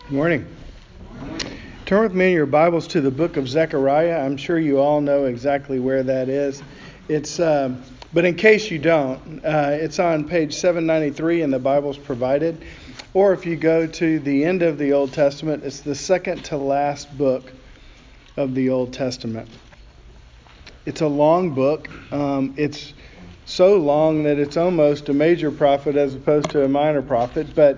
Good morning. Turn with me in your Bibles to the book of Zechariah. I'm sure you all know exactly where that is. But in case you don't, it's on page 793 in the Bibles provided. Or if you go to the end of the Old Testament, it's the second to last book of the Old Testament. It's a long book. It's so long that it's almost a major prophet as opposed to a minor prophet. But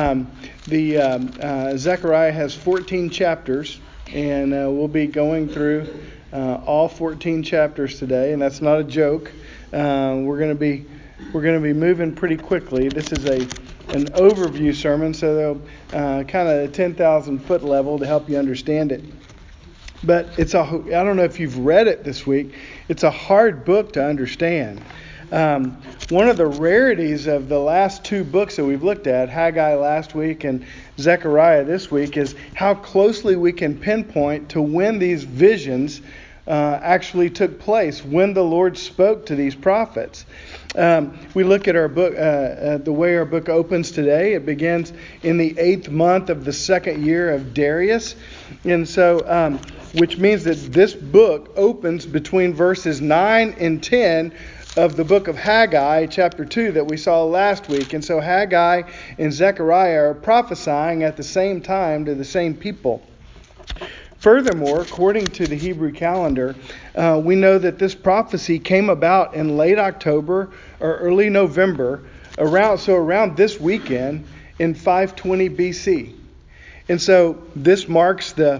Zechariah has 14 chapters, and we'll be going through all 14 chapters today, and that's not a joke. We're going to be moving pretty quickly. This is an overview sermon, so kind of a 10,000 foot level to help you understand it. But I don't know if you've read it this week. It's a hard book to understand. One of the rarities of the last two books that we've looked at, Haggai last week and Zechariah this week, is how closely we can pinpoint to when these visions actually took place, when the Lord spoke to these prophets. We look at our book, the way our book opens today. It begins in the 8th month of the second year of Darius. And so, which means that this book opens between verses 9 and 10 of the book of Haggai, chapter 2, that we saw last week. And so Haggai and Zechariah are prophesying at the same time to the same people. Furthermore, according to the Hebrew calendar, we know that this prophecy came about in late October or early November, around this weekend in 520 BC. And so this marks the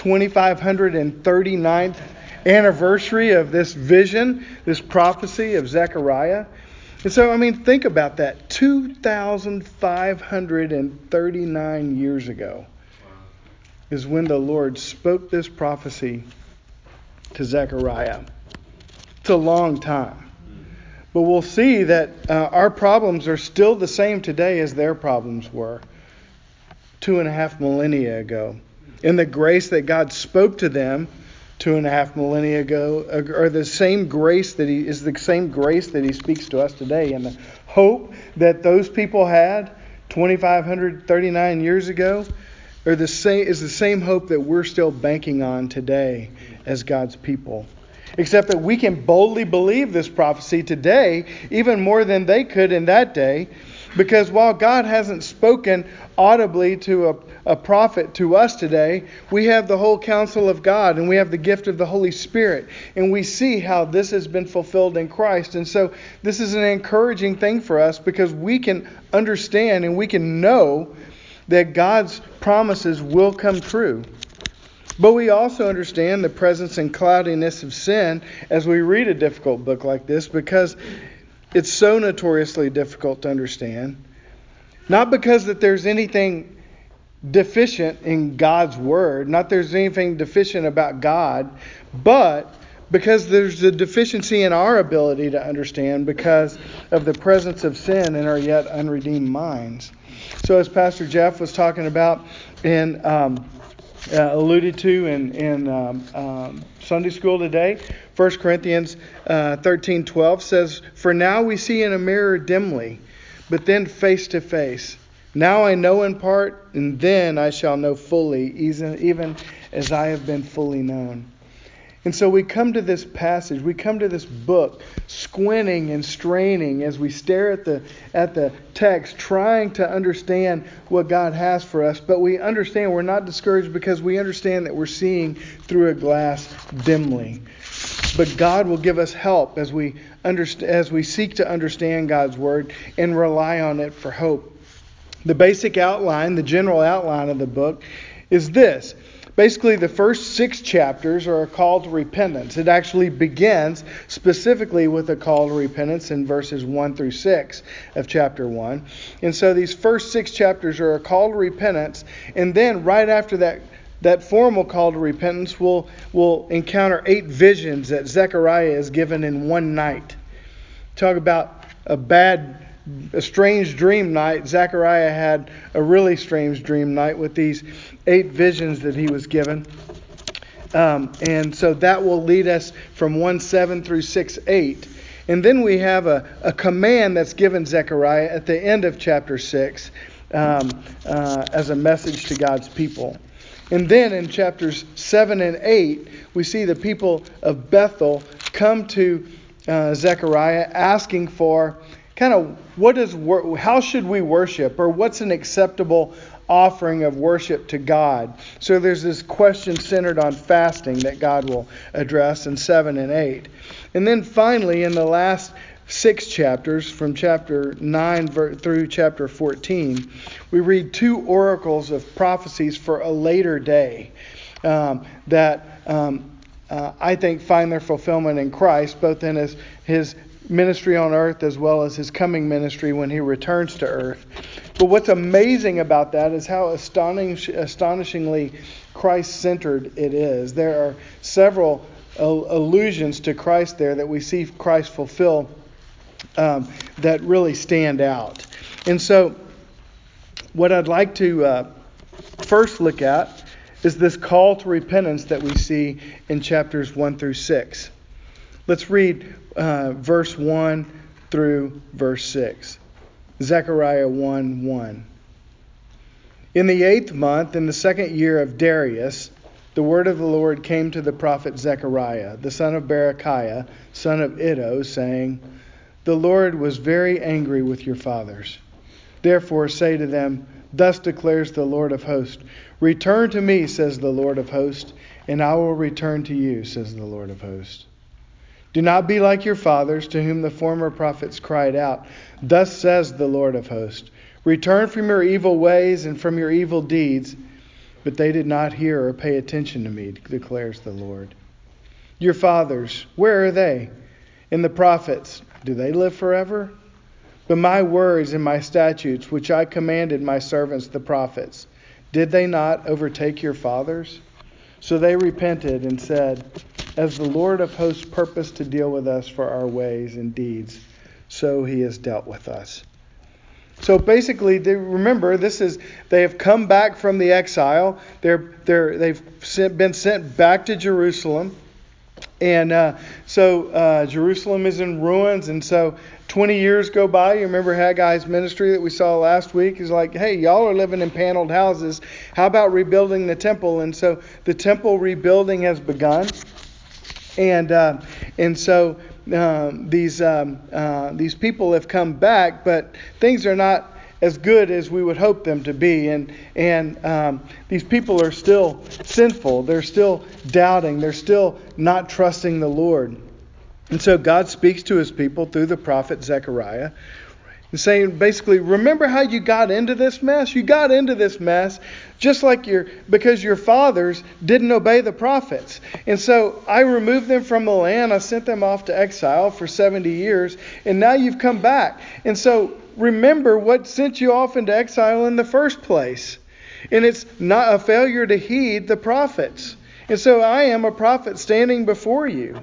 2539th anniversary of this vision, this prophecy of Zechariah. And so, think about that. 2,539 years ago is when the Lord spoke this prophecy to Zechariah. It's a long time. But we'll see that our problems are still the same today as their problems were 2.5 millennia ago. And the grace that God spoke to them 2.5 millennia ago, or the same grace that He speaks to us today, and the hope that those people had 2,539 years ago is the same hope that we're still banking on today as God's people. Except that we can boldly believe this prophecy today, even more than they could in that day, because while God hasn't spoken audibly to a prophet to us today, we have the whole counsel of God, and we have the gift of the Holy Spirit, and we see how this has been fulfilled in Christ. And so this is an encouraging thing for us, because we can understand and we can know that God's promises will come true. But we also understand the presence and cloudiness of sin as we read a difficult book like this, because it's so notoriously difficult to understand. Not because that there's anything deficient in God's word, not there's anything deficient about God, but because there's a deficiency in our ability to understand because of the presence of sin in our yet unredeemed minds. So as Pastor Jeff was talking about and alluded to in Sunday school today, 1 Corinthians 13:12 says, "For now we see in a mirror dimly, but then face to face. Now I know in part, and then I shall know fully, even as I have been fully known." And so we come to this passage, we come to this book, squinting and straining as we stare at the text, trying to understand what God has for us. But we understand, we're not discouraged, because we understand that we're seeing through a glass dimly. But God will give us help as we seek to understand God's word and rely on it for hope. The basic outline, the general outline of the book is this. Basically, the first 6 chapters are a call to repentance. It actually begins specifically with a call to repentance in verses 1 through 6 of chapter 1. And so these first 6 chapters are a call to repentance. And then right after that formal call to repentance, we'll encounter 8 visions that Zechariah is given in one night. Talk about a strange dream night. Zechariah had a really strange dream night with these 8 visions that he was given. And so that will lead us from 1:7 through 6:8. And then we have a command that's given Zechariah at the end of chapter 6 as a message to God's people. And then in chapters 7 and 8, we see the people of Bethel come to Zechariah asking for kind of how should we worship, or what's an acceptable offering of worship to God. So there's this question centered on fasting that God will address in 7 and 8. And then finally, in the last 6 chapters, from chapter 9 through chapter 14, we read 2 oracles of prophecies for a later day that I think find their fulfillment in Christ, both in his ministry on earth as well as his coming ministry when he returns to earth. But what's amazing about that is how astonishingly Christ-centered it is. There are several allusions to Christ there that we see Christ fulfill that really stand out. And so what I'd like to first look at is this call to repentance that we see in chapters 1 through 6. Let's read verse 1 through verse 6. Zechariah 1:1. In the 8th month, in the 2nd year of Darius, the word of the Lord came to the prophet Zechariah, the son of Berechiah, son of Iddo, saying, The Lord was very angry with your fathers. Therefore say to them, Thus declares the Lord of hosts, Return to me, says the Lord of hosts, and I will return to you, says the Lord of hosts. Do not be like your fathers, to whom the former prophets cried out, Thus says the Lord of hosts, Return from your evil ways and from your evil deeds. But they did not hear or pay attention to me, declares the Lord. Your fathers, where are they? And the prophets, do they live forever? But my words and my statutes, which I commanded my servants the prophets, did they not overtake your fathers? So they repented and said, As the Lord of hosts purposed to deal with us for our ways and deeds, so he has dealt with us. So basically, remember, they have come back from the exile. They've been sent back to Jerusalem. And so Jerusalem is in ruins. And so 20 years go by. You remember Haggai's ministry that we saw last week? He's like, hey, y'all are living in paneled houses. How about rebuilding the temple? And so the temple rebuilding has begun. And so these people have come back, but things are not as good as we would hope them to be. And these people are still sinful. They're still doubting. They're still not trusting the Lord. And so God speaks to his people through the prophet Zechariah, saying basically, remember how you got into this mess? You got into this mess just like because your fathers didn't obey the prophets. And so I removed them from the land. I sent them off to exile for 70 years. And now you've come back. And so remember what sent you off into exile in the first place. And it's not a failure to heed the prophets. And so I am a prophet standing before you.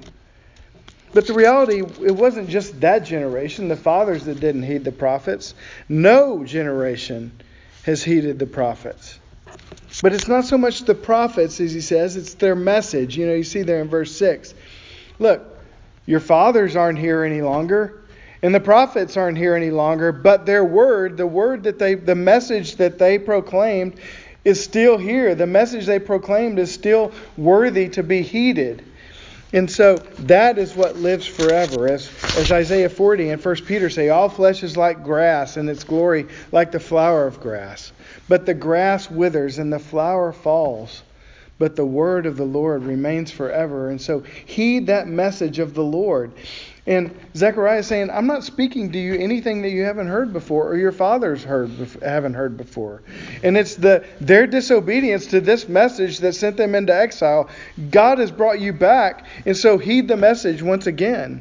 But the reality, it wasn't just that generation, the fathers that didn't heed the prophets. No generation has heeded the prophets. But it's not so much the prophets, as he says, it's their message. You see there in verse 6. Look, your fathers aren't here any longer, and the prophets aren't here any longer, but their word, the message that they proclaimed is still here. The message they proclaimed is still worthy to be heeded. And so that is what lives forever. As Isaiah 40 and 1 Peter say, all flesh is like grass, and its glory like the flower of grass. But the grass withers and the flower falls. But the word of the Lord remains forever. And so heed that message of the Lord. And Zechariah is saying, I'm not speaking to you anything that you haven't heard before or your fathers haven't heard before. And it's their disobedience to this message that sent them into exile. God has brought you back. And so heed the message once again.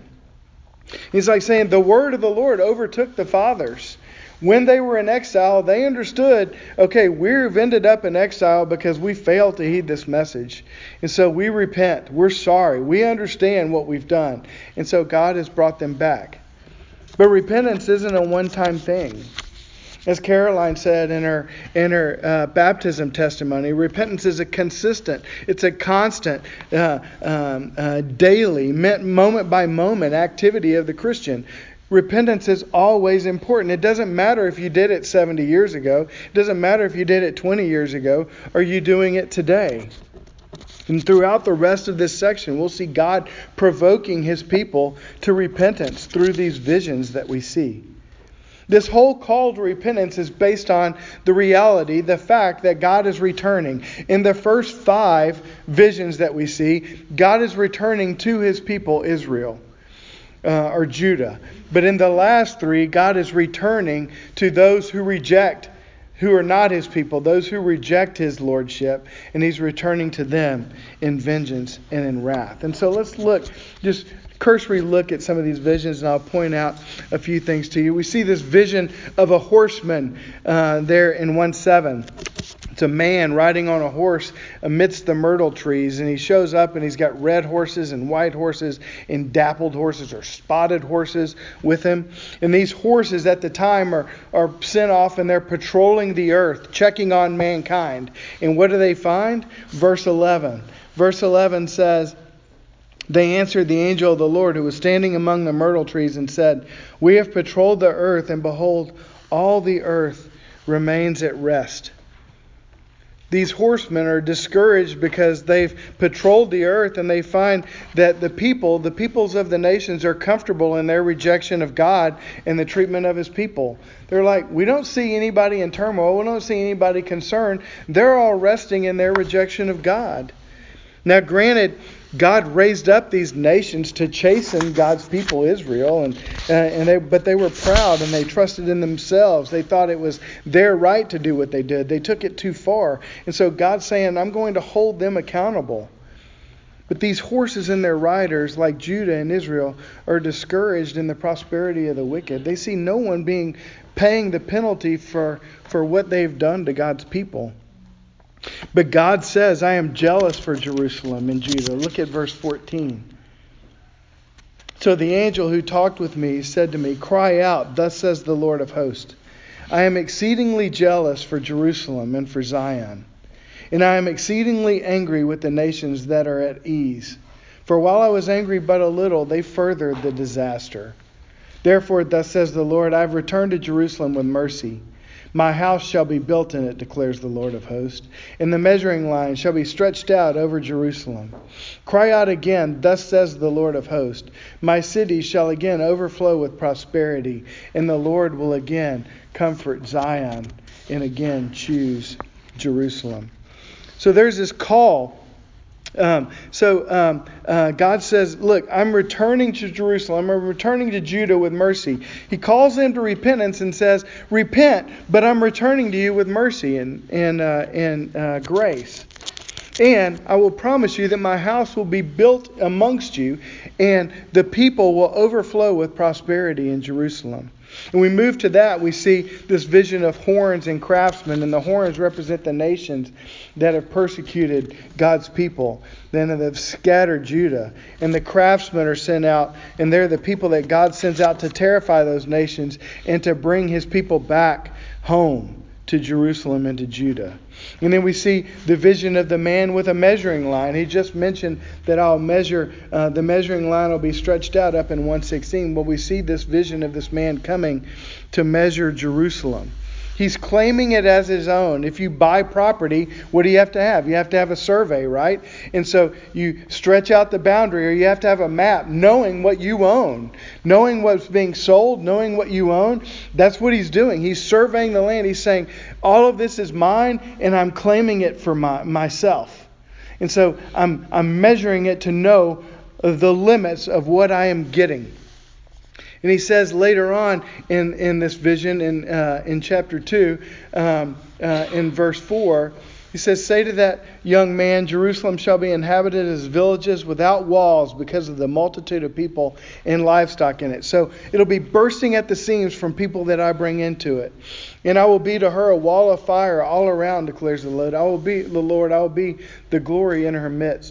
He's like saying the word of the Lord overtook the fathers. When they were in exile, they understood, okay, we've ended up in exile because we failed to heed this message. And so we repent. We're sorry. We understand what we've done. And so God has brought them back. But repentance isn't a one-time thing. As Caroline said in her baptism testimony, repentance is a consistent, it's a constant, daily, moment by moment activity of the Christian. Repentance is always important. It doesn't matter if you did it 70 years ago. It doesn't matter if you did it 20 years ago. Are you doing it today? And throughout the rest of this section, we'll see God provoking His people to repentance through these visions that we see. This whole call to repentance is based on the reality, the fact that God is returning. In the first 5 visions that we see, God is returning to His people Israel. Or Judah. But in the last 3, God is returning to those who are not His people, those who reject His lordship, and He's returning to them in vengeance and in wrath. And so let's just cursory look at some of these visions, and I'll point out a few things to you. We see this vision of a horseman there in 1:7. It's a man riding on a horse amidst the myrtle trees, and he shows up and he's got red horses and white horses and dappled horses or spotted horses with him. And these horses at the time are sent off and they're patrolling the earth, checking on mankind. And what do they find? Verse 11. Verse 11 says, "They answered the angel of the Lord who was standing among the myrtle trees and said, 'We have patrolled the earth, and behold, all the earth remains at rest.'" These horsemen are discouraged because they've patrolled the earth and they find that the peoples of the nations are comfortable in their rejection of God and the treatment of His people. They're like, we don't see anybody in turmoil. We don't see anybody concerned. They're all resting in their rejection of God. Now, granted, God raised up these nations to chasten God's people, Israel, but they were proud and they trusted in themselves. They thought it was their right to do what they did. They took it too far. And so God's saying, I'm going to hold them accountable. But these horses and their riders, like Judah and Israel, are discouraged in the prosperity of the wicked. They see no one paying the penalty for what they've done to God's people. But God says, I am jealous for Jerusalem and Judah. Look at verse 14. "So the angel who talked with me said to me, 'Cry out, thus says the Lord of hosts. I am exceedingly jealous for Jerusalem and for Zion. And I am exceedingly angry with the nations that are at ease. For while I was angry but a little, they furthered the disaster. Therefore, thus says the Lord, I have returned to Jerusalem with mercy. My house shall be built in it, declares the Lord of hosts, and the measuring line shall be stretched out over Jerusalem. Cry out again, thus says the Lord of hosts. My city shall again overflow with prosperity, and the Lord will again comfort Zion and again choose Jerusalem." So there's this call. God says, look, I'm returning to Jerusalem. I'm returning to Judah with mercy. He calls them to repentance and says, repent, but I'm returning to you with mercy and grace. And I will promise you that my house will be built amongst you, and the people will overflow with prosperity in Jerusalem. And we move to that, we see this vision of horns and craftsmen, and the horns represent the nations that have persecuted God's people, then have scattered Judah. And the craftsmen are sent out, and they're the people that God sends out to terrify those nations and to bring His people back home to Jerusalem and to Judah. And then we see the vision of the man with a measuring line. He just mentioned that I'll measure, the measuring line will be stretched out up in 1:16. Well, we see this vision of this man coming to measure Jerusalem. He's claiming it as his own. If you buy property, what do you have to have? You have to have a survey, right? And so you stretch out the boundary, or you have to have a map knowing what you own, knowing what's being sold, knowing what you own. That's what he's doing. He's surveying the land. He's saying, all of this is mine, and I'm claiming it for myself. And so I'm measuring it to know the limits of what I am getting. And he says later on in this vision, in chapter 2, in verse 4, he says, say to that young man, Jerusalem shall be inhabited as villages without walls because of the multitude of people and livestock in it. So it'll be bursting at the seams from people that I bring into it. And I will be to her a wall of fire all around, declares the Lord. I will be the glory in her midst.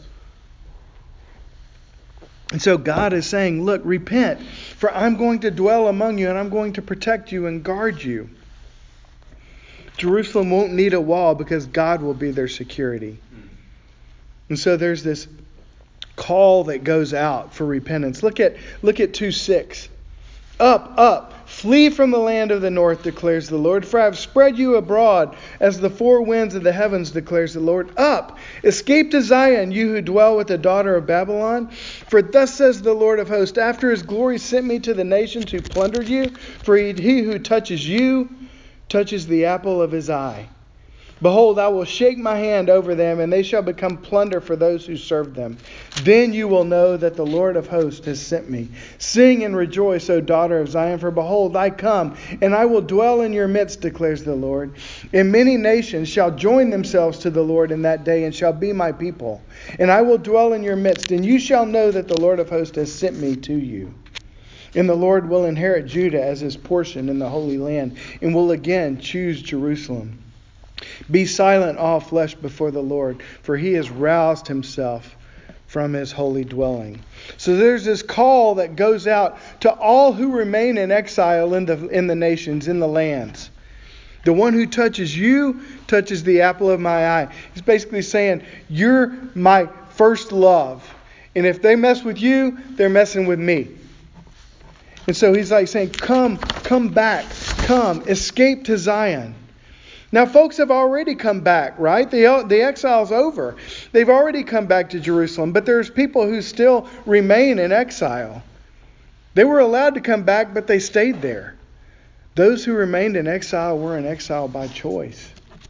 And so God is saying, look, repent, for I'm going to dwell among you and I'm going to protect you and guard you. Jerusalem won't need a wall because God will be their security. And so there's this call that goes out for repentance. Look at 2:6. Up, up, flee from the land of the north, declares the Lord. For I have spread you abroad as the four winds of the heavens, declares the Lord. Up, escape to Zion, you who dwell with the daughter of Babylon. For thus says the Lord of hosts, after his glory sent me to the nations who plundered you. For he who touches you touches the apple of his eye. Behold, I will shake my hand over them, and they shall become plunder for those who serve them. Then you will know that the Lord of hosts has sent me. Sing and rejoice, O daughter of Zion, for behold, I come, and I will dwell in your midst, declares the Lord. And many nations shall join themselves to the Lord in that day, and shall be my people. And I will dwell in your midst, and you shall know that the Lord of hosts has sent me to you. And the Lord will inherit Judah as his portion in the Holy Land, and will again choose Jerusalem. Be silent, all flesh, before the Lord, for he has roused himself from his holy dwelling. So there's this call that goes out to all who remain in exile in the nations, in the lands. The one who touches you touches the apple of my eye. He's basically saying, you're my first love. And if they mess with you, they're messing with me. And so he's like saying, come back, come, escape to Zion. Now, folks have already come back, right? The exile's over. They've already come back to Jerusalem, but there's people who still remain in exile. They were allowed to come back, but they stayed there. Those who remained in exile were in exile by choice.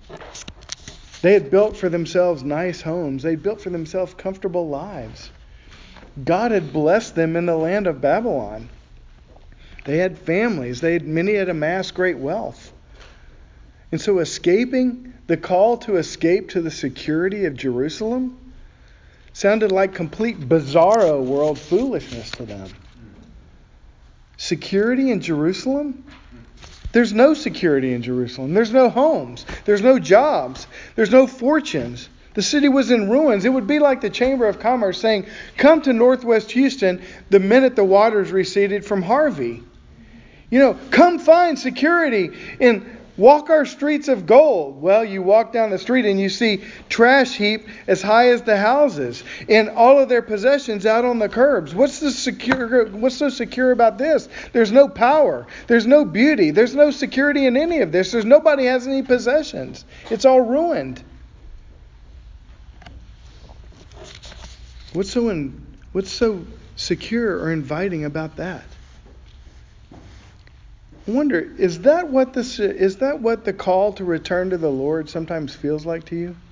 They had built for themselves nice homes. They built for themselves comfortable lives. God had blessed them in the land of Babylon. They had families. Many had amassed great wealth. And so the call to escape to the security of Jerusalem sounded like complete bizarro world foolishness to them. Security in Jerusalem? There's no security in Jerusalem. There's no homes. There's no jobs. There's no fortunes. The city was in ruins. It would be like the Chamber of Commerce saying, come to Northwest Houston the minute the waters receded from Harvey. Come find security and walk our streets of gold. Well, you walk down the street and you see trash heap as high as the houses and all of their possessions out on the curbs. What's so secure about this? There's no power. There's no beauty. There's no security in any of this. Nobody has any possessions. It's all ruined. What's so secure or inviting about that? I wonder, is that what the call to return to the Lord sometimes feels like to you?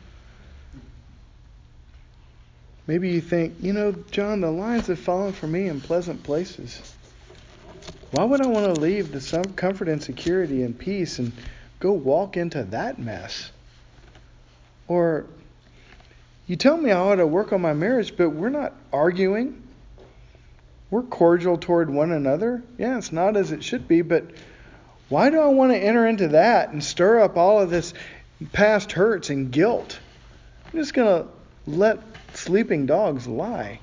Maybe you think, John, the lines have fallen for me in pleasant places. Why would I want to leave the some comfort and security and peace and go walk into that mess? Or you tell me I ought to work on my marriage, but we're not arguing. We're cordial toward one another. Yeah, it's not as it should be, but why do I want to enter into that and stir up all of this past hurts and guilt? I'm just going to let sleeping dogs lie.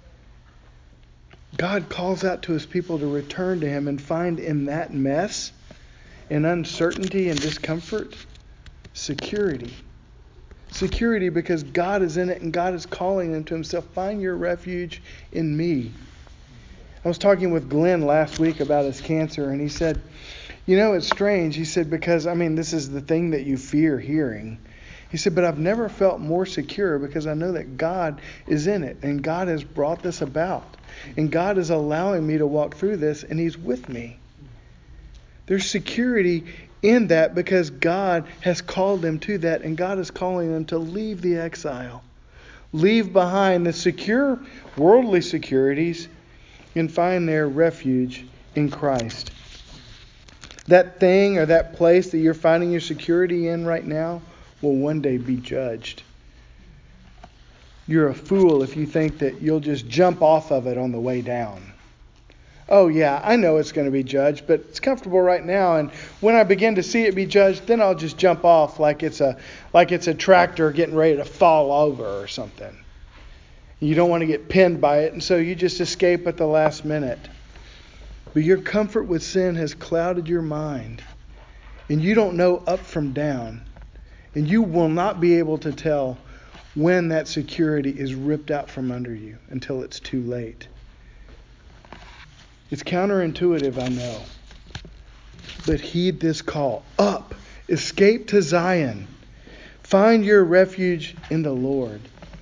God calls out to his people to return to him and find in that mess and uncertainty and discomfort security. Security because God is in it and God is calling them to himself. Find your refuge in me. I was talking with Glenn last week about his cancer, and he said, it's strange. He said, because, this is the thing that you fear hearing. He said, but I've never felt more secure because I know that God is in it, and God has brought this about. And God is allowing me to walk through this, and he's with me. There's security in that because God has called them to that, and God is calling them to leave the exile. Leave behind the secure worldly securities and find their refuge in Christ. That thing or that place that you're finding your security in right now will one day be judged. You're a fool if you think that you'll just jump off of it on the way down. Oh yeah, I know it's going to be judged, but it's comfortable right now, and when I begin to see it be judged, then I'll just jump off like it's a tractor getting ready to fall over or something. You don't want to get pinned by it, and so you just escape at the last minute. But your comfort with sin has clouded your mind, and you don't know up from down, and you will not be able to tell when that security is ripped out from under you until it's too late. It's counterintuitive, I know. But heed this call. Up, escape to Zion. Find your refuge in the Lord.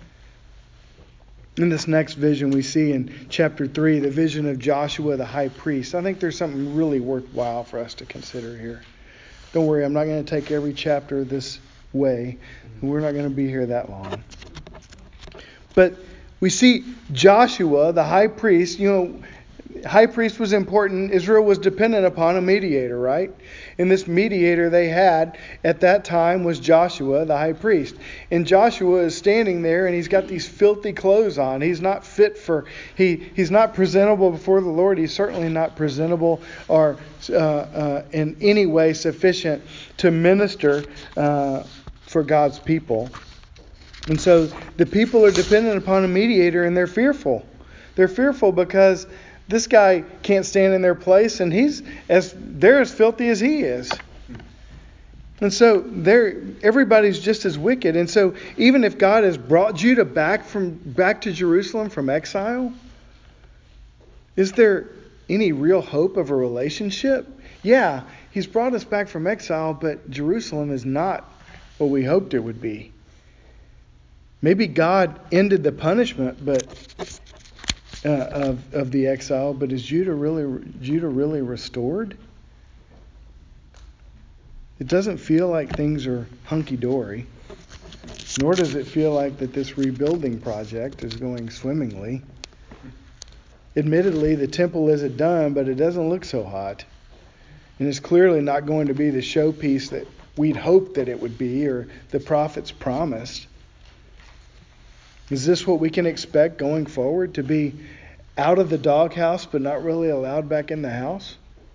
In this next vision we see in chapter 3, the vision of Joshua the high priest. I think there's something really worthwhile for us to consider here. Don't worry, I'm not going to take every chapter this way. We're not going to be here that long. But we see Joshua, the high priest. High priest was important. Israel was dependent upon a mediator, right? And this mediator they had at that time was Joshua, the high priest. And Joshua is standing there and he's got these filthy clothes on. He's not fit for, he's not presentable before the Lord. He's certainly not presentable or in any way sufficient to minister for God's people. And so the people are dependent upon a mediator and they're fearful. They're fearful because this guy can't stand in their place and they're as filthy as he is. And so everybody's just as wicked. And so even if God has brought Judah back to Jerusalem from exile, is there any real hope of a relationship? Yeah, he's brought us back from exile, but Jerusalem is not what we hoped it would be. Maybe God ended the punishment, of the exile, but is Judah really restored? It doesn't feel like things are hunky-dory, nor does it feel like that this rebuilding project is going swimmingly. Admittedly, the temple isn't done, but it doesn't look so hot. And it's clearly not going to be the showpiece that we'd hoped that it would be or the prophets promised. Is this what we can expect going forward, to be out of the doghouse but not really allowed back in the house?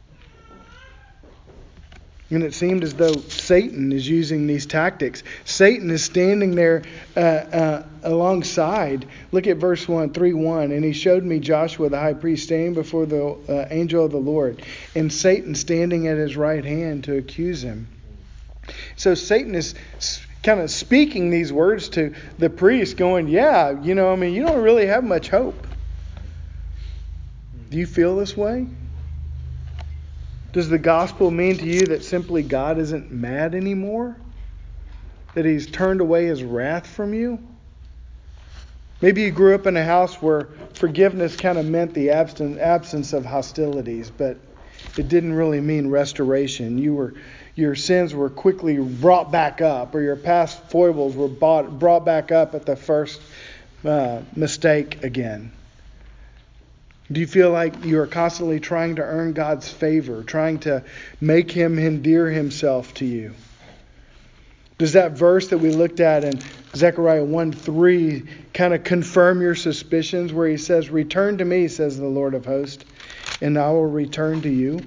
And it seemed as though Satan is using these tactics. Satan is standing there alongside. Look at verse 3:1. And he showed me Joshua the high priest standing before the angel of the Lord, and Satan standing at his right hand to accuse him. So Satan is kind of speaking these words to the priest, going, you don't really have much hope. Do you feel this way? Does the gospel mean to you that simply God isn't mad anymore? That he's turned away his wrath from you? Maybe you grew up in a house where forgiveness kind of meant the absence of hostilities, but it didn't really mean restoration. Your sins were quickly brought back up, or your past foibles were brought back up at the first mistake again. Do you feel like you are constantly trying to earn God's favor, trying to make him endear himself to you? Does that verse that we looked at in Zechariah 1:3 kind of confirm your suspicions, where he says, "Return to me, says the Lord of hosts, and I will return to you"?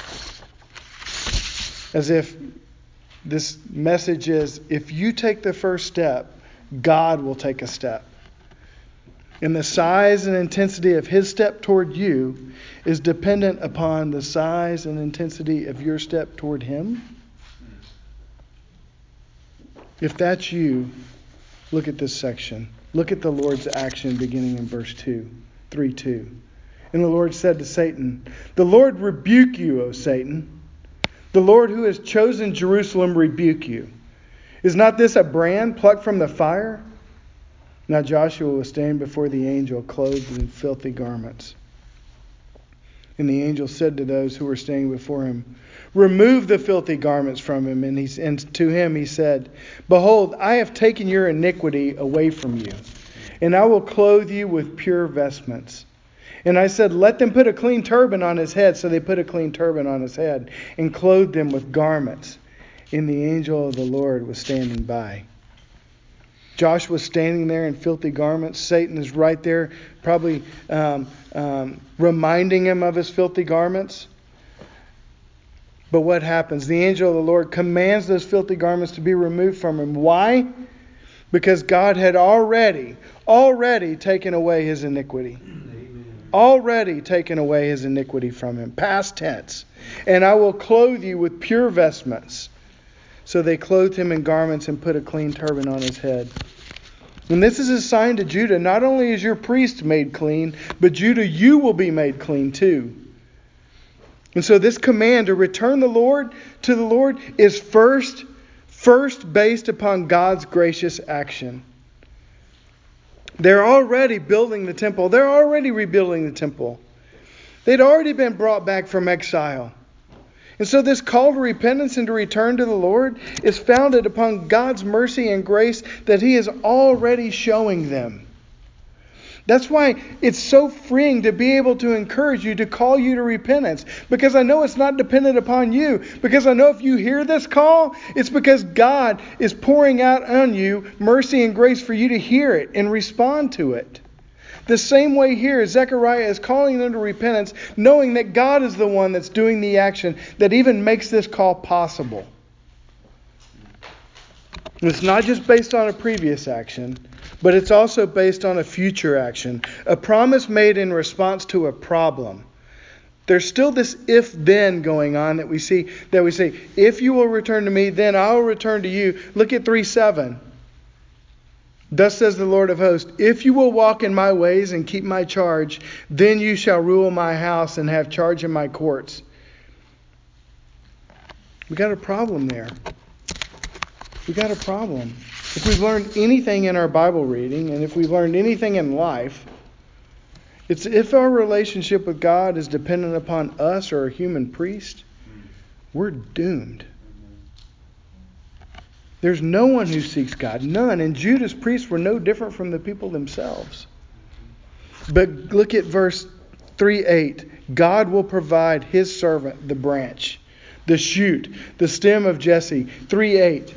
As if this message is, if you take the first step, God will take a step. And the size and intensity of his step toward you is dependent upon the size and intensity of your step toward him. If that's you, look at this section. Look at the Lord's action beginning in verse 3:2. And the Lord said to Satan, "The Lord rebuke you, O Satan. The Lord who has chosen Jerusalem rebuke you. Is not this a brand plucked from the fire?" Now Joshua was standing before the angel, clothed in filthy garments. And the angel said to those who were standing before him, "Remove the filthy garments from him." And to him he said, "Behold, I have taken your iniquity away from you, and I will clothe you with pure vestments." And I said, "Let them put a clean turban on his head." So they put a clean turban on his head and clothed him with garments. And the angel of the Lord was standing by. Joshua was standing there in filthy garments. Satan is right there, probably reminding him of his filthy garments. But what happens? The angel of the Lord commands those filthy garments to be removed from him. Why? Because God had already taken away his iniquity. Amen. Already taken away his iniquity from him. Past tense. "And I will clothe you with pure vestments." So they clothed him in garments and put a clean turban on his head. And this is a sign to Judah. Not only is your priest made clean, but Judah, you will be made clean too. And so this command to return to the Lord is first based upon God's gracious action. They're already building the temple. They're already rebuilding the temple. They'd already been brought back from exile. And so this call to repentance and to return to the Lord is founded upon God's mercy and grace that He is already showing them. That's why it's so freeing to be able to encourage you, to call you to repentance. Because I know it's not dependent upon you. Because I know if you hear this call, it's because God is pouring out on you mercy and grace for you to hear it and respond to it. The same way here, Zechariah is calling them to repentance, knowing that God is the one that's doing the action that even makes this call possible. It's not just based on a previous action, but it's also based on a future action. A promise made in response to a problem. There's still this if-then going on that we see, if you will return to me, then I will return to you. Look at 3:7. Thus says the Lord of hosts, if you will walk in my ways and keep my charge, then you shall rule my house and have charge in my courts. We got a problem there. We got a problem. If we've learned anything in our Bible reading, and if we've learned anything in life, it's if our relationship with God is dependent upon us or a human priest, we're doomed. There's no one who seeks God. None. And Judah's priests were no different from the people themselves. But look at verse 3:8. God will provide His servant, the branch, the shoot, the stem of Jesse. 3:8.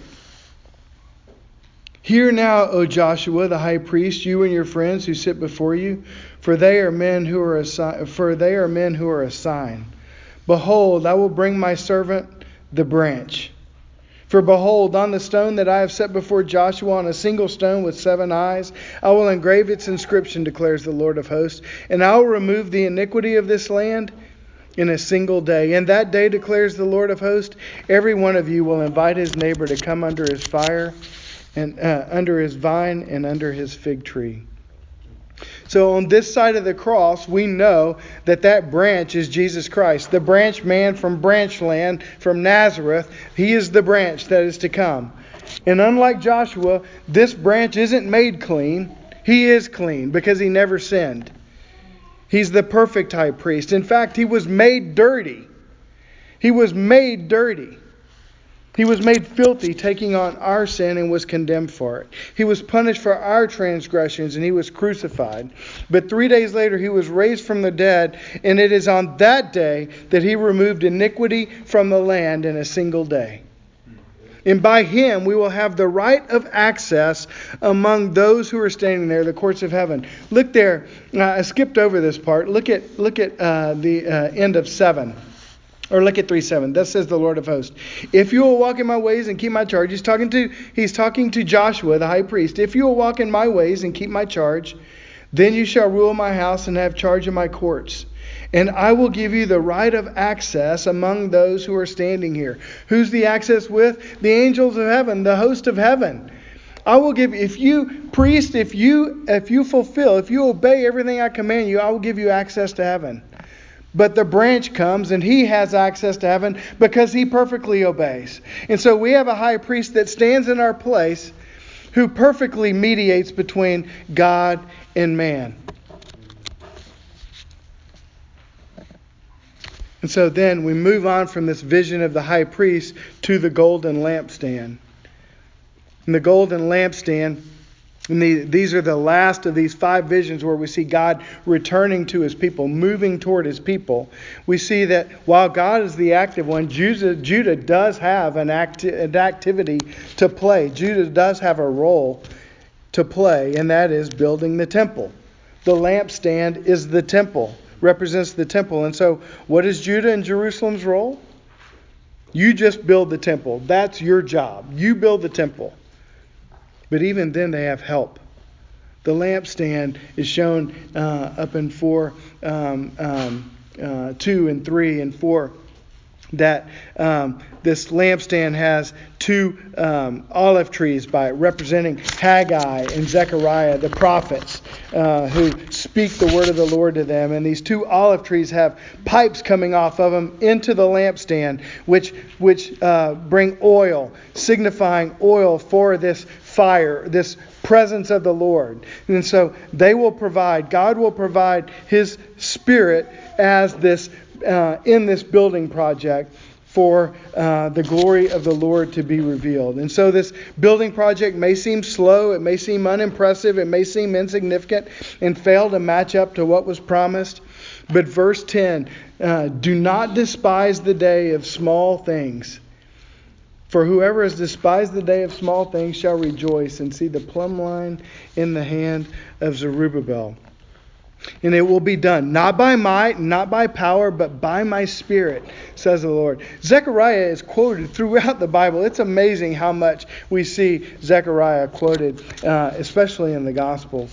Hear now, O Joshua, the high priest, you and your friends who sit before you, for they are men who are a sign. Behold, I will bring my servant the branch. For behold, on the stone that I have set before Joshua, on a single stone with 7 eyes, I will engrave its inscription, declares the Lord of hosts, and I will remove the iniquity of this land in a single day. And that day, declares the Lord of hosts, every one of you will invite his neighbor to come under his fire, and under his vine, and under his fig tree. So on this side of the cross, we know that branch is Jesus Christ. The branch man from Branchland, from Nazareth, He is the branch that is to come. And unlike Joshua, this branch isn't made clean. He is clean because He never sinned. He's the perfect high priest. In fact, He was made dirty. He was made dirty. He was made filthy, taking on our sin, and was condemned for it. He was punished for our transgressions, and He was crucified. But 3 days later, He was raised from the dead, and it is on that day that He removed iniquity from the land in a single day. And by Him, we will have the right of access among those who are standing there, the courts of heaven. Look there. I skipped over this part. Look at the end of 7. Or look at 3:7. Thus says the Lord of hosts, if you will walk in my ways and keep my charge. He's talking to Joshua, the high priest. If you will walk in my ways and keep my charge, then you shall rule my house and have charge of my courts. And I will give you the right of access among those who are standing here. Who's the access with? The angels of heaven, the host of heaven. I will give, if you obey everything I command you, I will give you access to heaven. But the branch comes and he has access to heaven because he perfectly obeys. And so we have a high priest that stands in our place who perfectly mediates between God and man. And so then we move on from this vision of the high priest to the golden lampstand. And the golden lampstand, and these are the last of these 5 visions where we see God returning to His people, moving toward His people. We see that while God is the active one, Judah does have an activity to play. Judah does have a role to play, and that is building the temple. The lampstand is the temple, represents the temple. And so what is Judah and Jerusalem's role? You just build the temple. That's your job. You build the temple. But even then they have help. The lampstand is shown up in 2 and 3 and 4 that this lampstand has 2 olive trees by it, representing Haggai and Zechariah, the prophets, who speak the word of the Lord to them. And these 2 olive trees have pipes coming off of them into the lampstand, which bring oil, signifying oil for this fire, this presence of the Lord. And so God will provide His Spirit as this in this building project for the glory of the Lord to be revealed. And so this building project may seem slow, it may seem unimpressive, it may seem insignificant and fail to match up to what was promised. But verse 10, do not despise the day of small things. For whoever has despised the day of small things shall rejoice and see the plumb line in the hand of Zerubbabel. And it will be done, not by might, not by power, but by my Spirit, says the Lord. Zechariah is quoted throughout the Bible. It's amazing how much we see Zechariah quoted, especially in the Gospels.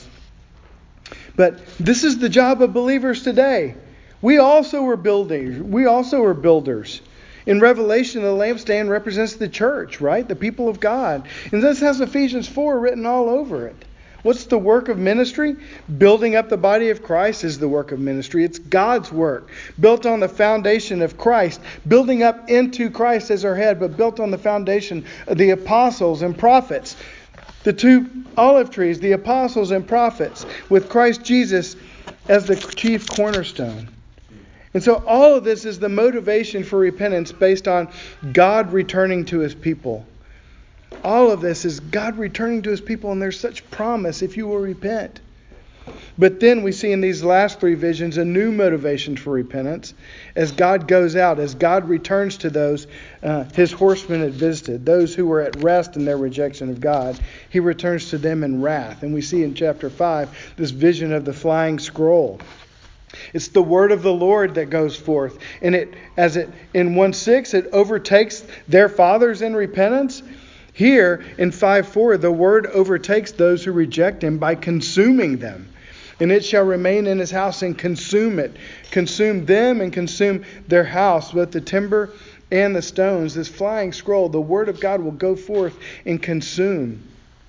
But this is the job of believers today. We also are builders. In Revelation, the lampstand represents the church, right? The people of God. And this has Ephesians 4 written all over it. What's the work of ministry? Building up the body of Christ is the work of ministry. It's God's work, built on the foundation of Christ, building up into Christ as our head, but built on the foundation of the apostles and prophets. The 2 olive trees, the apostles and prophets, with Christ Jesus as the chief cornerstone. And so all of this is the motivation for repentance based on God returning to His people. All of this is God returning to His people, and there's such promise if you will repent. But then we see in these last 3 visions a new motivation for repentance as God goes out, as God returns to those His horsemen had visited, those who were at rest in their rejection of God. He returns to them in wrath. And we see in chapter 5 this vision of the flying scroll. It's the word of the Lord that goes forth. And in 1:6, it overtakes their fathers in repentance. Here in 5:4, the word overtakes those who reject Him by consuming them. And it shall remain in His house and consume it. Consume them and consume their house, both the timber and the stones. This flying scroll, the word of God will go forth and consume.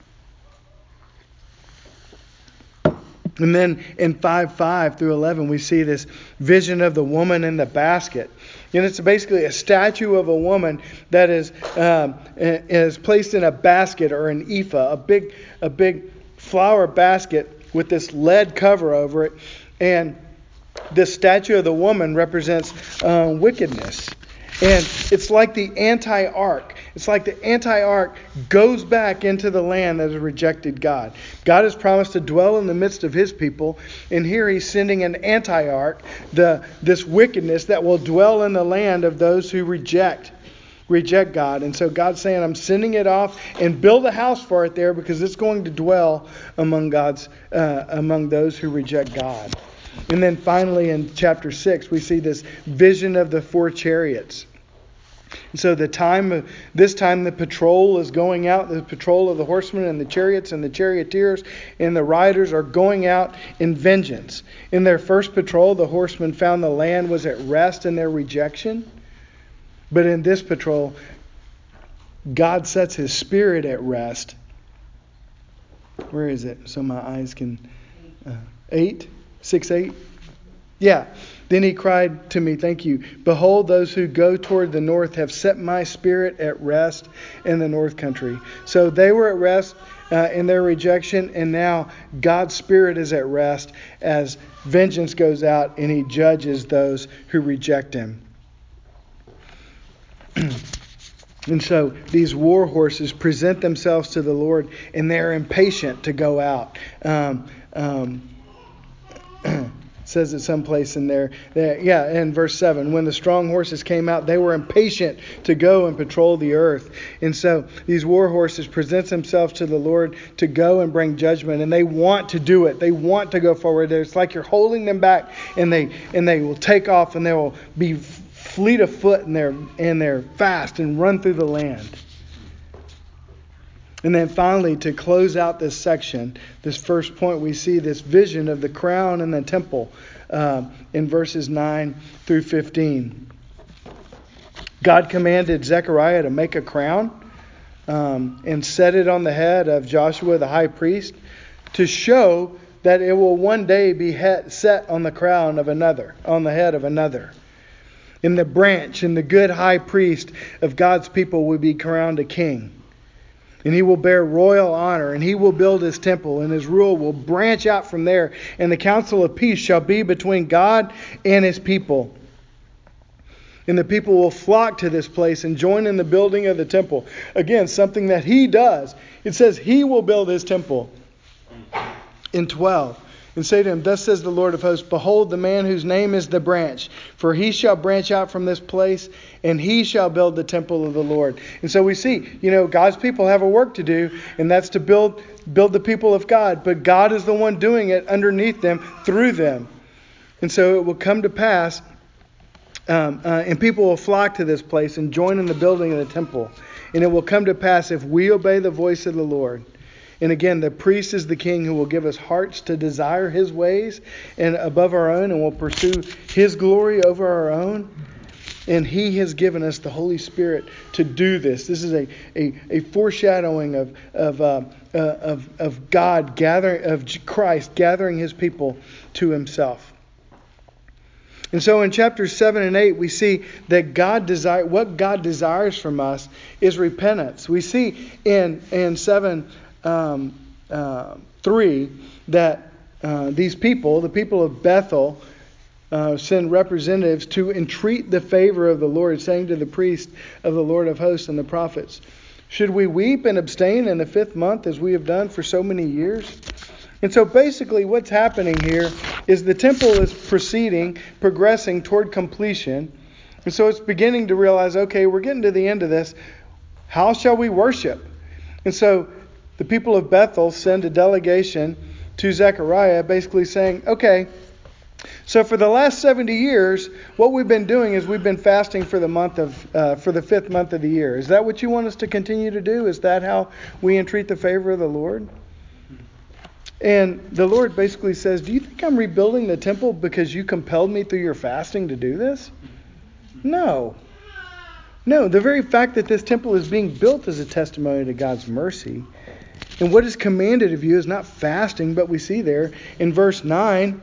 And then in 5:5 through 11, we see this vision of the woman in the basket. And it's basically a statue of a woman that is placed in a basket or an ephah, a big flour basket with this lead cover over it. And this statue of the woman represents wickedness. And it's like the anti-ark. It's like the anti-ark goes back into the land that has rejected God. God has promised to dwell in the midst of His people. And here He's sending an anti-ark, this wickedness that will dwell in the land of those who reject God. And so God's saying, I'm sending it off and build a house for it there because it's going to dwell among those who reject God. And then finally in chapter 6, we see this vision of the 4 chariots. And so this time the patrol is going out, the patrol of the horsemen and the chariots and the charioteers and the riders are going out in vengeance. In their first patrol, the horsemen found the land was at rest in their rejection. But in this patrol, God sets His Spirit at rest. Where is it? So my eyes can... 6:8? Yeah. Then He cried to me, thank you. Behold, those who go toward the north have set my Spirit at rest in the north country. So they were at rest in their rejection, and now God's Spirit is at rest as vengeance goes out and He judges those who reject Him. And so these war horses present themselves to the Lord, and they're impatient to go out. Says it someplace in there. In verse 7, when the strong horses came out, they were impatient to go and patrol the earth. And so these war horses present themselves to the Lord to go and bring judgment, and they want to do it. They want to go forward. It's like you're holding them back, and they will take off, and they will be fleet of foot, and they're fast and run through the land. And then finally, to close out this section, this first point, we see this vision of the crown in the temple in verses 9 through 15. God commanded Zechariah to make a crown and set it on the head of Joshua the high priest to show that it will one day be set on the crown of another, on the head of another. And the branch and the good high priest of God's people will be crowned a king. And he will bear royal honor, and he will build his temple, and his rule will branch out from there. And the council of peace shall be between God and his people. And the people will flock to this place and join in the building of the temple. Again, something that he does. It says he will build his temple. In 12. And say to him, thus says the Lord of hosts, behold the man whose name is the branch. For he shall branch out from this place, and he shall build the temple of the Lord. And so we see, God's people have a work to do, and that's to build the people of God. But God is the one doing it underneath them, through them. And so it will come to pass, and people will flock to this place and join in the building of the temple. And it will come to pass if we obey the voice of the Lord. And again, the priest is the king who will give us hearts to desire his ways and above our own, and will pursue his glory over our own. And he has given us the Holy Spirit to do this. This is a foreshadowing of God gathering, of Christ gathering his people to himself. And so in chapters 7 and 8, we see that what God desires from us is repentance. We see in 7 3 that these people, the people of Bethel, send representatives to entreat the favor of the Lord, saying to the priest of the Lord of hosts and the prophets, should we weep and abstain in the 5th month as we have done for so many years? And so basically what's happening here is the temple is progressing toward completion. And so it's beginning to realize, okay, we're getting to the end of this. How shall we worship? And so the people of Bethel send a delegation to Zechariah basically saying, okay, so for the last 70 years, what we've been doing is we've been fasting for the 5th month of the year. Is that what you want us to continue to do? Is that how we entreat the favor of the Lord? And the Lord basically says, do you think I'm rebuilding the temple because you compelled me through your fasting to do this? No. No, the very fact that this temple is being built is a testimony to God's mercy. And what is commanded of you is not fasting, but we see there in verse 9,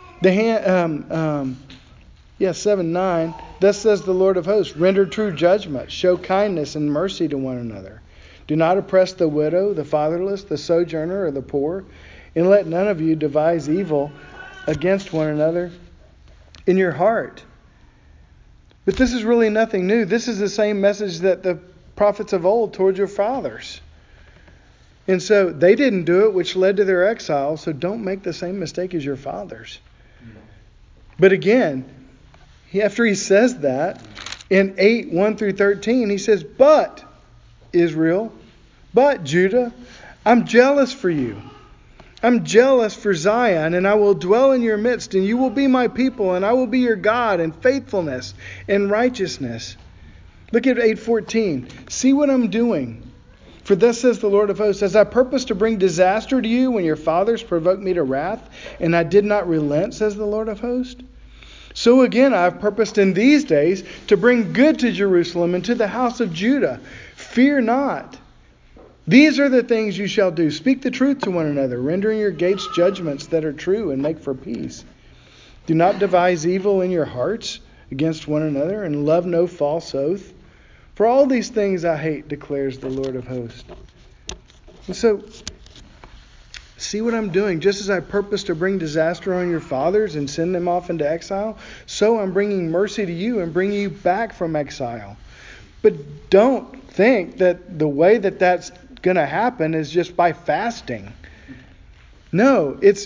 7:9, thus says the Lord of hosts, render true judgment, show kindness and mercy to one another. Do not oppress the widow, the fatherless, the sojourner, or the poor, and let none of you devise evil against one another in your heart. But this is really nothing new. This is the same message that the prophets of old told your fathers. And so they didn't do it, which led to their exile. So don't make the same mistake as your fathers. But again, after he says that, in 8:1-13, he says, but Israel, but Judah, I'm jealous for you. I'm jealous for Zion, and I will dwell in your midst, and you will be my people, and I will be your God in faithfulness and righteousness. Look at 8:14. See what I'm doing. For thus says the Lord of hosts, as I purposed to bring disaster to you when your fathers provoked me to wrath, and I did not relent, says the Lord of hosts. So again I have purposed in these days to bring good to Jerusalem and to the house of Judah. Fear not. These are the things you shall do. Speak the truth to one another, rendering your gates judgments that are true, and make for peace. Do not devise evil in your hearts against one another, and love no false oath. For all these things I hate, declares the Lord of hosts. And so, see what I'm doing. Just as I purpose to bring disaster on your fathers and send them off into exile, so I'm bringing mercy to you and bringing you back from exile. But don't think that the way that that's going to happen is just by fasting. No, it's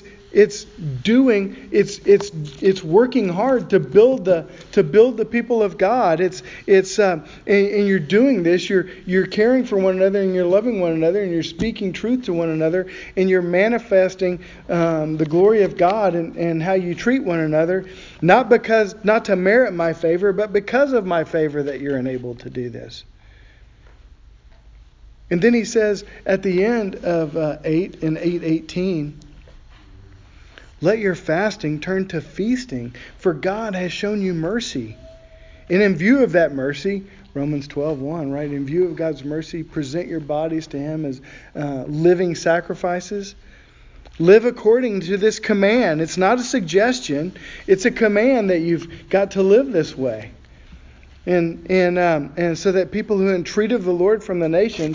working hard to build the people of God. And you're doing this. You're caring for one another, and you're loving one another, and you're speaking truth to one another, and you're manifesting the glory of God and how you treat one another. Not to merit my favor, but because of my favor that you're enabled to do this. And then he says at the end of 8 and 8:18. Let your fasting turn to feasting, for God has shown you mercy. And in view of that mercy, Romans 12:1, right? In view of God's mercy, present your bodies to Him as living sacrifices. Live according to this command. It's not a suggestion. It's a command that you've got to live this way. And so that people who entreat of the Lord from the nations,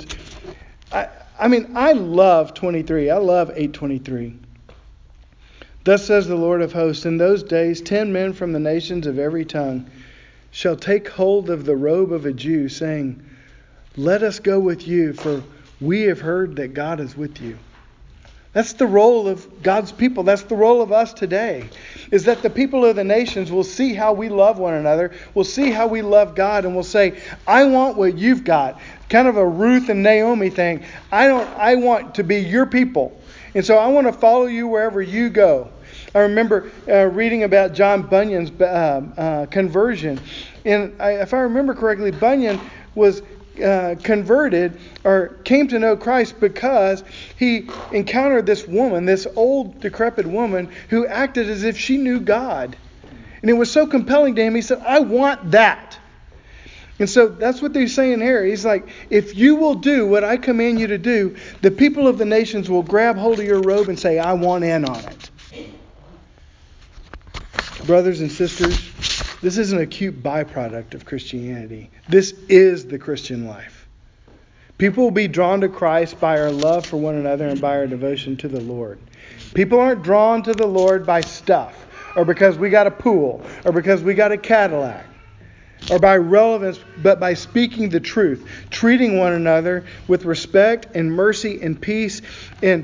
I love 23. I love 8:23. Thus says the Lord of hosts, in those days 10 men from the nations of every tongue shall take hold of the robe of a Jew, saying, let us go with you, for we have heard that God is with you. That's the role of God's people. That's the role of us today, is that the people of the nations will see how we love one another, will see how we love God, and will say, I want what you've got. Kind of a Ruth and Naomi thing. I want to be your people. And so I want to follow you wherever you go. I remember reading about John Bunyan's conversion. And if I remember correctly, Bunyan was converted or came to know Christ because he encountered this woman, this old decrepit woman who acted as if she knew God. And it was so compelling to him. He said, I want that. And so that's what they're saying here. He's like, if you will do what I command you to do, the people of the nations will grab hold of your robe and say, I want in on it. Brothers and sisters, this is an acute byproduct of Christianity. This is the Christian life. People will be drawn to Christ by our love for one another and by our devotion to the Lord. People aren't drawn to the Lord by stuff, or because we got a pool, or because we got a Cadillac, or by relevance, but by speaking the truth, treating one another with respect and mercy and peace, and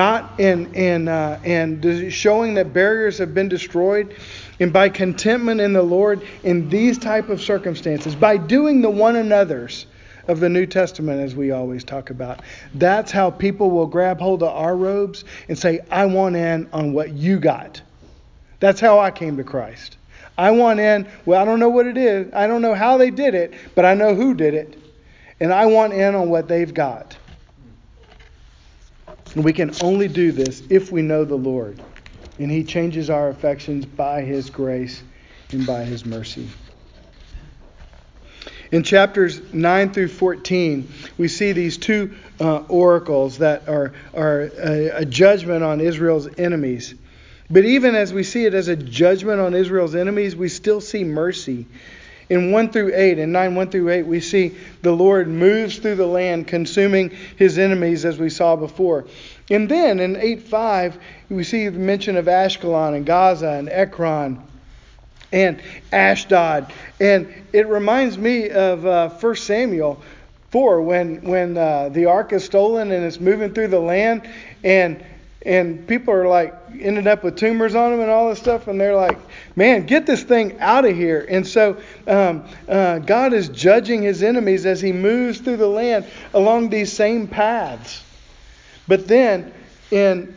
showing that barriers have been destroyed, and by contentment in the Lord in these type of circumstances, by doing the one another's of the New Testament, as we always talk about. That's how people will grab hold of our robes and say, I want in on what you got. That's how I came to Christ. I want in. Well, I don't know what it is. I don't know how they did it, but I know who did it. And I want in on what they've got. And we can only do this if we know the Lord. And He changes our affections by His grace and by His mercy. In chapters 9 through 14, we see these two oracles that are a judgment on Israel's enemies. But even as we see it as a judgment on Israel's enemies, we still see mercy. In 1 through 8, in 9, 1 through 8, we see the Lord moves through the land, consuming His enemies, as we saw before. And then in 8:5, we see the mention of Ashkelon and Gaza and Ekron and Ashdod. And it reminds me of 1 Samuel 4, when the ark is stolen and it's moving through the land, and people are like ended up with tumors on them and all this stuff, and they're like, man, get this thing out of here. And so God is judging His enemies as He moves through the land along these same paths. But then in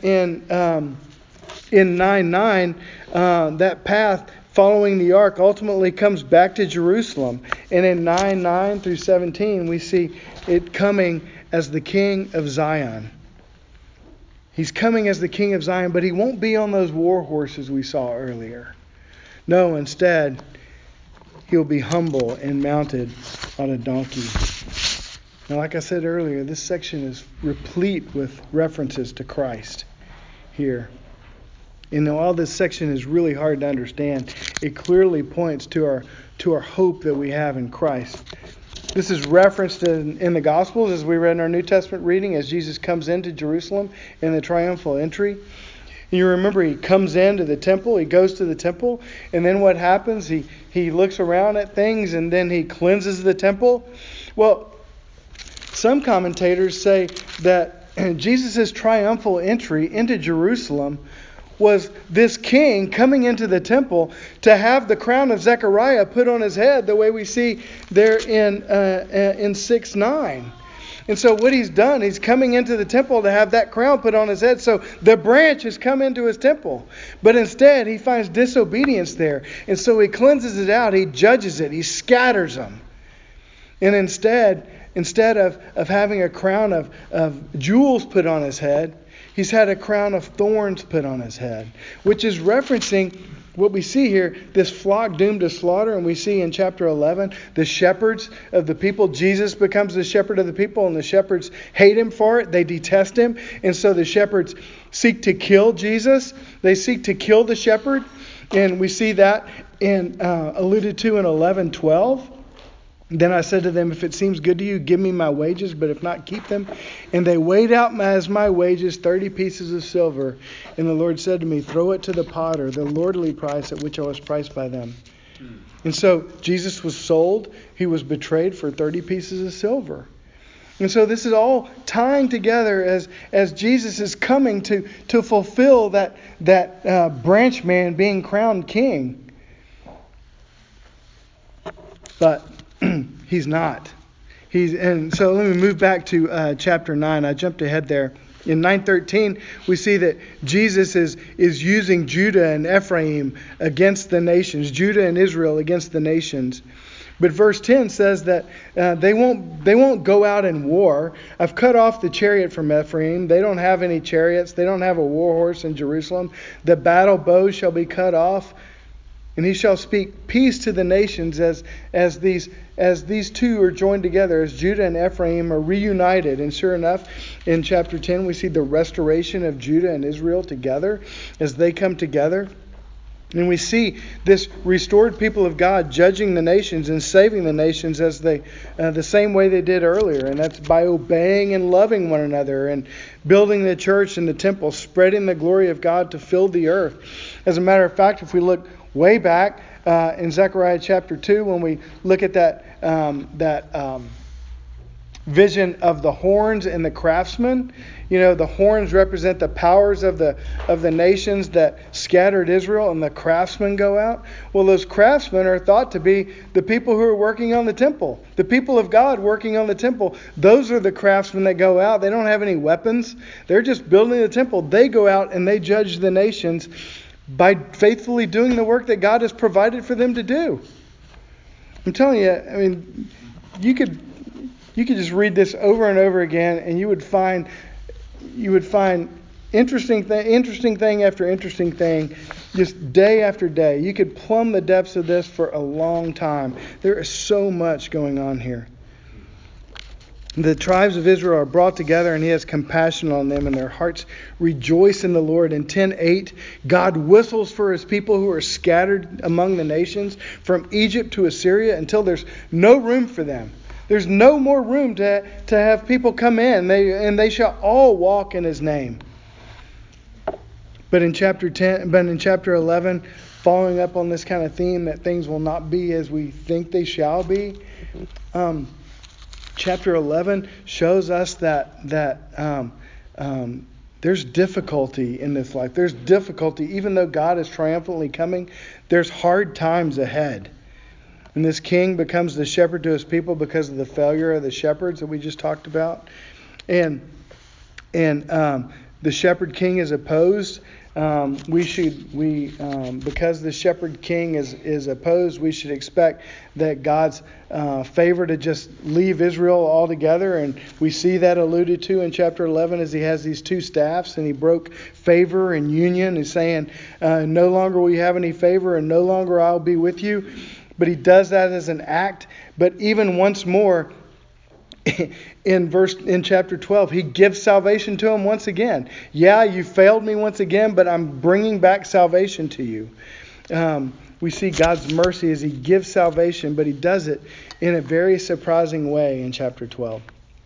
9:9, that path following the ark ultimately comes back to Jerusalem. And in 9:9 through 17, we see it coming as the King of Zion. He's coming as the King of Zion, but He won't be on those war horses we saw earlier. No, instead, He'll be humble and mounted on a donkey. Now, like I said earlier, this section is replete with references to Christ here. And while this section is really hard to understand, it clearly points to our hope that we have in Christ. This is referenced in the Gospels, as we read in our New Testament reading, as Jesus comes into Jerusalem in the triumphal entry. You remember He comes into the temple, He goes to the temple, and then what happens? He looks around at things, and then He cleanses the temple. Well, some commentators say that Jesus' triumphal entry into Jerusalem was this king coming into the temple to have the crown of Zechariah put on his head, the way we see there in 6:9. And so what He's done, He's coming into the temple to have that crown put on His head. So the branch has come into His temple. But instead, He finds disobedience there. And so He cleanses it out. He judges it. He scatters them. And instead of having a crown of jewels put on His head, He's had a crown of thorns put on His head, which is referencing what we see here, this flock doomed to slaughter, and we see in chapter 11, the shepherds of the people. Jesus becomes the shepherd of the people, and the shepherds hate him for it. They detest him. And so the shepherds seek to kill Jesus. They seek to kill the shepherd. And we see that alluded to in 11:12. Then I said to them, if it seems good to you, give me my wages, but if not, keep them. And they weighed out as my wages 30 pieces of silver. And the Lord said to me, throw it to the potter, the lordly price at which I was priced by them. And so Jesus was sold. He was betrayed for 30 pieces of silver. And so this is all tying together as Jesus is coming to fulfill that branch man being crowned king. But he's not. And so let me move back to chapter 9. I jumped ahead there. In 9:13, we see that Jesus is using Judah and Ephraim against the nations, Judah and Israel against the nations. But verse 10 says that they won't go out in war. I've cut off the chariot from Ephraim. They don't have any chariots. They don't have a war horse in Jerusalem. The battle bow shall be cut off. And he shall speak peace to the nations as these two are joined together, as Judah and Ephraim are reunited. And sure enough, in chapter 10, we see the restoration of Judah and Israel together as they come together. And we see this restored people of God judging the nations and saving the nations as the same way they did earlier. And that's by obeying and loving one another and building the church and the temple, spreading the glory of God to fill the earth. As a matter of fact, if we look way back in Zechariah chapter 2, when we look at that vision of the horns and the craftsmen, the horns represent the powers of the nations that scattered Israel, and the craftsmen go out. Well, those craftsmen are thought to be the people who are working on the temple, the people of God working on the temple. Those are the craftsmen that go out. They don't have any weapons. They're just building the temple. They go out and they judge the nations by faithfully doing the work that God has provided for them to do. I'm telling you, you could just read this over and over again, and you would find interesting thing after interesting thing, just day after day. You could plumb the depths of this for a long time. There is so much going on here. The tribes of Israel are brought together, and he has compassion on them, and their hearts rejoice in the Lord. In 10:8, God whistles for his people who are scattered among the nations from Egypt to Assyria until there's no room for them. There's no more room to have people come in. They shall all walk in his name. But in chapter 11, following up on this kind of theme that things will not be as we think they shall be, chapter 11 shows us that there's difficulty in this life. There's difficulty. Even though God is triumphantly coming, there's hard times ahead. And this king becomes the shepherd to his people because of the failure of the shepherds that we just talked about. And the shepherd king is opposed. Because the shepherd king is opposed, we should expect that God's favor to just leave Israel altogether. And we see that alluded to in chapter 11 as he has these two staffs and he broke favor and union. He's saying, no longer will you have any favor and no longer I'll be with you. But he does that as an act. But even once more, in chapter 12, he gives salvation to him once again. Yeah, you failed me once again, but I'm bringing back salvation to you. We see God's mercy as he gives salvation, but he does it in a very surprising way in chapter 12.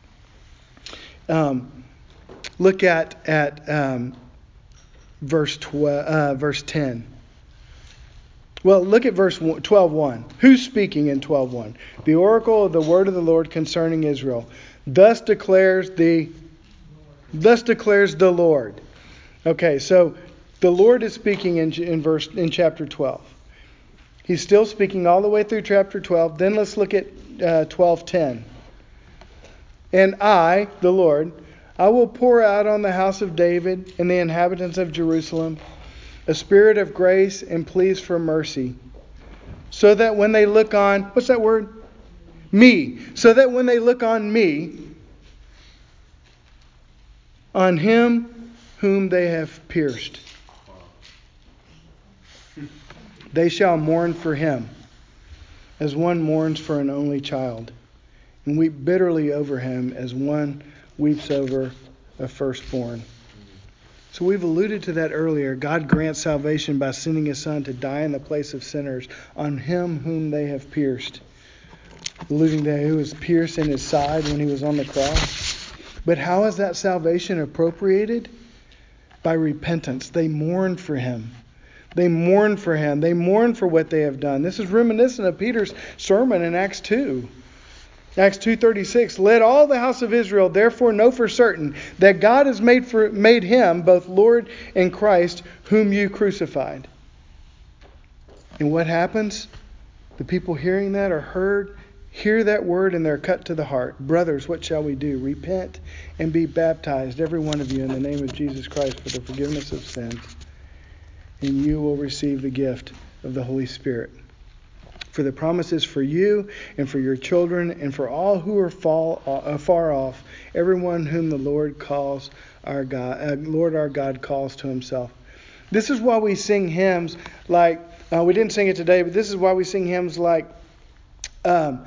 Look at verse 10. Well, look at verse 12:1. Who's speaking in 12:1? The oracle of the word of the Lord concerning Israel. Thus declares the Lord. Okay, so the Lord is speaking in chapter 12. He's still speaking all the way through chapter 12. Then let's look at 12:10. And I, the Lord, I will pour out on the house of David and the inhabitants of Jerusalem a spirit of grace and pleas for mercy, so that when they look on, what's that word? Me. So that when they look on me, on him whom they have pierced. They shall mourn for him as one mourns for an only child, and weep bitterly over him as one weeps over a firstborn. So we've alluded to that earlier. God grants salvation by sending his Son to die in the place of sinners on him whom they have pierced. Alluding to who was pierced in his side when he was on the cross. But how is that salvation appropriated? By repentance. They mourn for him. They mourn for him. They mourn for what they have done. This is reminiscent of Peter's sermon in Acts 2. Acts 2:36. Let all the house of Israel therefore know for certain that God has made him both Lord and Christ, whom you crucified. And what happens? The people hearing that hear that word, and they're cut to the heart. Brothers, what shall we do? Repent and be baptized, every one of you, in the name of Jesus Christ for the forgiveness of sins. And you will receive the gift of the Holy Spirit. For the promise is for you and for your children and for all who are far off, everyone whom the Lord calls our God calls to himself. This is why we sing hymns like, we didn't sing it today, but this is why we sing hymns like, how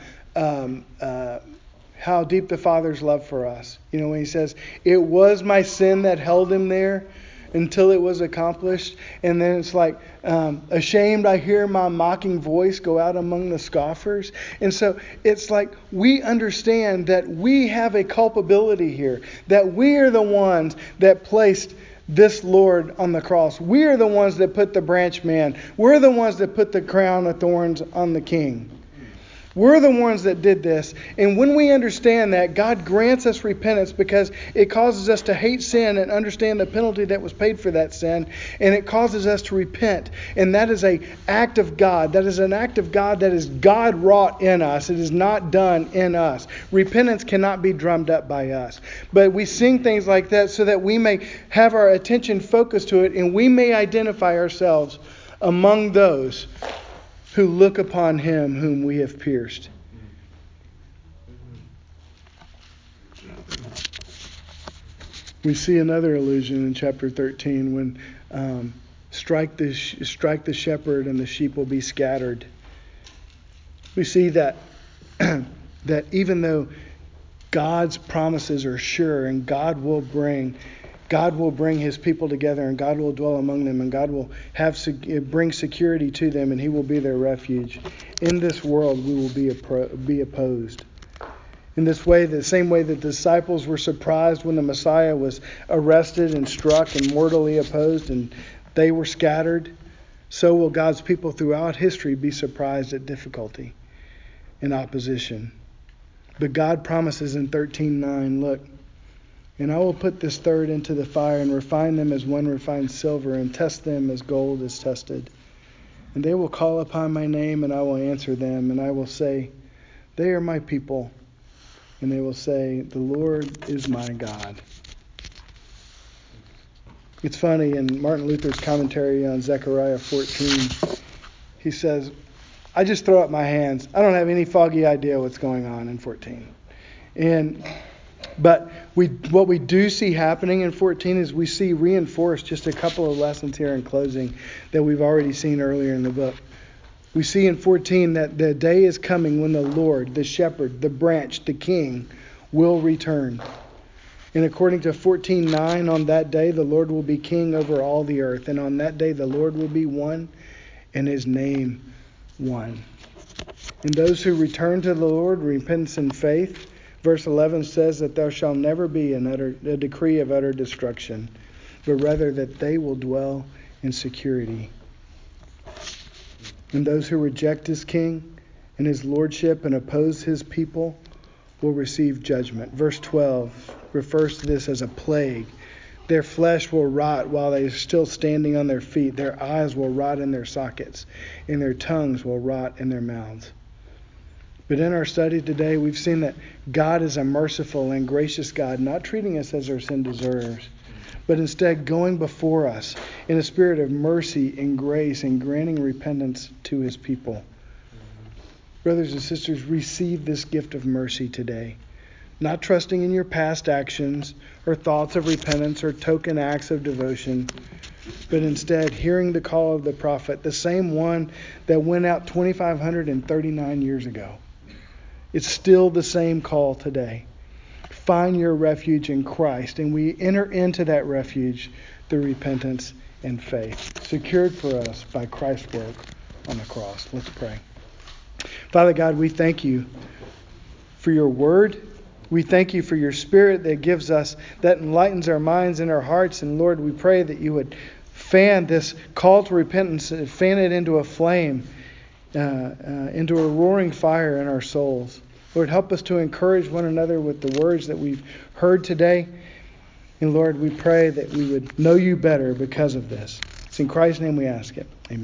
deep the Father's love for us. You know, when he says, it was my sin that held him there until it was accomplished. And then it's like, ashamed I hear my mocking voice go out among the scoffers. And so it's like we understand that we have a culpability here, that we are the ones that placed this Lord on the cross. We are the ones that put the branch man. We're the ones that put the crown of thorns on the king. We're the ones that did this. And when we understand that, God grants us repentance because it causes us to hate sin and understand the penalty that was paid for that sin. And it causes us to repent. And that is an act of God. That is an act of God that is God wrought in us. It is not done in us. Repentance cannot be drummed up by us. But we sing things like that so that we may have our attention focused to it and we may identify ourselves among those who look upon him whom we have pierced. We see another allusion in chapter 13 when strike the shepherd and the sheep will be scattered. We see that that even though God's promises are sure and God will bring his people together, and God will dwell among them, and God will bring security to them, and he will be their refuge. In this world, we will be opposed. In this way, the same way that the disciples were surprised when the Messiah was arrested and struck and mortally opposed, and they were scattered, so will God's people throughout history be surprised at difficulty and opposition. But God promises in 13:9, look, and I will put this third into the fire and refine them as one refines silver and test them as gold is tested. And they will call upon my name and I will answer them. And I will say, they are my people. And they will say, the Lord is my God. It's funny, in Martin Luther's commentary on Zechariah 14, he says, I just throw up my hands. I don't have any foggy idea what's going on in 14. But what we do see happening in 14 is we see reinforced just a couple of lessons here in closing that we've already seen earlier in the book. We see in 14 that the day is coming when the Lord, the shepherd, the branch, the king, will return. And according to 14:9, on that day the Lord will be king over all the earth. And on that day the Lord will be one and his name one. And those who return to the Lord, repentance and faith, verse 11 says that there shall never be a decree of utter destruction, but rather that they will dwell in security. And those who reject his king and his lordship and oppose his people will receive judgment. Verse 12 refers to this as a plague. Their flesh will rot while they are still standing on their feet. Their eyes will rot in their sockets, and their tongues will rot in their mouths. But in our study today, we've seen that God is a merciful and gracious God, not treating us as our sin deserves, but instead going before us in a spirit of mercy and grace and granting repentance to his people. Brothers and sisters, receive this gift of mercy today. Not trusting in your past actions or thoughts of repentance or token acts of devotion, but instead hearing the call of the prophet, the same one that went out 2,539 years ago. It's still the same call today. Find your refuge in Christ, and we enter into that refuge through repentance and faith, secured for us by Christ's work on the cross. Let's pray. Father God, we thank you for your word. We thank you for your Spirit that gives us, that enlightens our minds and our hearts. And Lord, we pray that you would fan this call to repentance, fan it into a flame, into a roaring fire in our souls. Lord, help us to encourage one another with the words that we've heard today. And Lord, we pray that we would know you better because of this. It's in Christ's name we ask it. Amen.